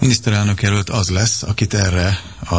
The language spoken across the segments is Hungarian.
Miniszterelnök jelölt az lesz, akit erre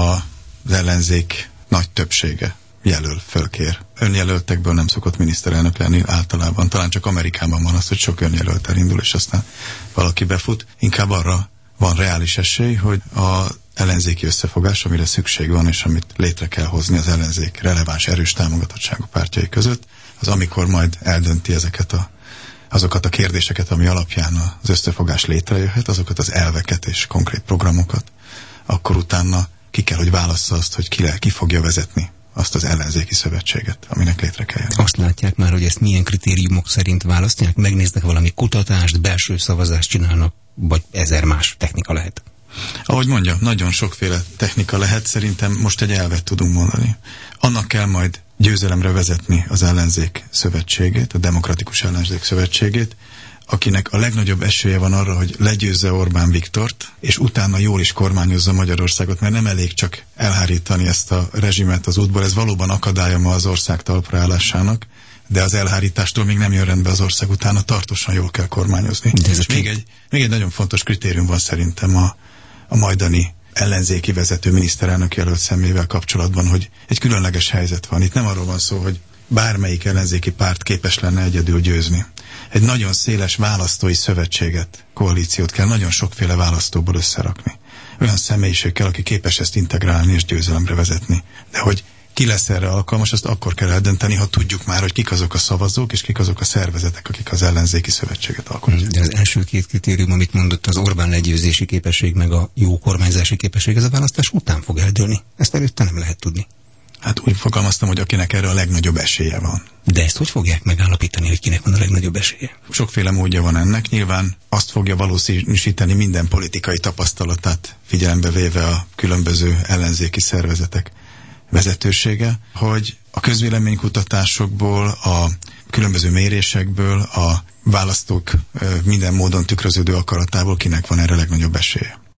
az ellenzék nagy többsége jelöl, fölkér. Önjelöltekből nem szokott miniszterelnök lenni általában. Talán csak Amerikában van az, hogy sok önjelölt elindul, és aztán valaki befut. Inkább arra van reális esély, hogy az ellenzéki összefogás, amire szükség van, és amit létre kell hozni az ellenzék releváns, erős támogatottságú pártjai között, az amikor majd eldönti azokat a kérdéseket, ami alapján az összefogás létrejöhet, azokat az elveket és konkrét programokat, akkor utána ki kell, hogy válassza azt, hogy ki fogja vezetni azt az ellenzéki szövetséget, aminek létre kell jönni. Azt látják már, hogy ezt milyen kritériumok szerint választják? Megnéznek valami kutatást, belső szavazást csinálnak, vagy 1000 más technika lehet? Ahogy mondjam, nagyon sokféle technika lehet, szerintem most egy elvet tudunk mondani. Annak kell majd győzelemre vezetni az ellenzék szövetségét, a demokratikus ellenzék szövetségét, akinek a legnagyobb esélye van arra, hogy legyőzze Orbán Viktort, és utána jól is kormányozza Magyarországot, mert nem elég csak elhárítani ezt a rezsimet az útból, ez valóban akadálya ma az ország talpra állásának, de az elhárítástól még nem jön rendbe az ország, utána tartósan jól kell kormányozni. És még egy nagyon fontos kritérium van szerintem a majdani ellenzéki vezető miniszterelnök jelölt személyével kapcsolatban, hogy egy különleges helyzet van. Itt nem arról van szó, hogy bármelyik ellenzéki párt képes lenne egyedül győzni. Egy nagyon széles választói szövetséget, koalíciót kell nagyon sokféle választóból összerakni. Olyan személyiség kell, aki képes ezt integrálni és győzelemre vezetni. De hogy ki lesz erre alkalmas, azt akkor kell eldönteni, ha tudjuk már, hogy kik azok a szavazók, és kik azok a szervezetek, akik az ellenzéki szövetséget alkotják. De az első két kritérium, amit mondott, az Orbán legyőzési képesség, meg a jó kormányzási képesség, ez a választás után fog eldőlni. Ezt előtte nem lehet tudni. Hát úgy fogalmaztam, hogy akinek erre a legnagyobb esélye van. De ezt hogy fogják megállapítani, hogy kinek van a legnagyobb esélye? Sokféle módja van ennek. Nyilván azt fogja valószínűsíteni minden politikai tapasztalatát figyelembe véve a különböző ellenzéki szervezetek vezetősége, hogy a közvéleménykutatásokból, a különböző mérésekből, a választók minden módon tükröződő akaratából kinek van erre legnagyobb esélye.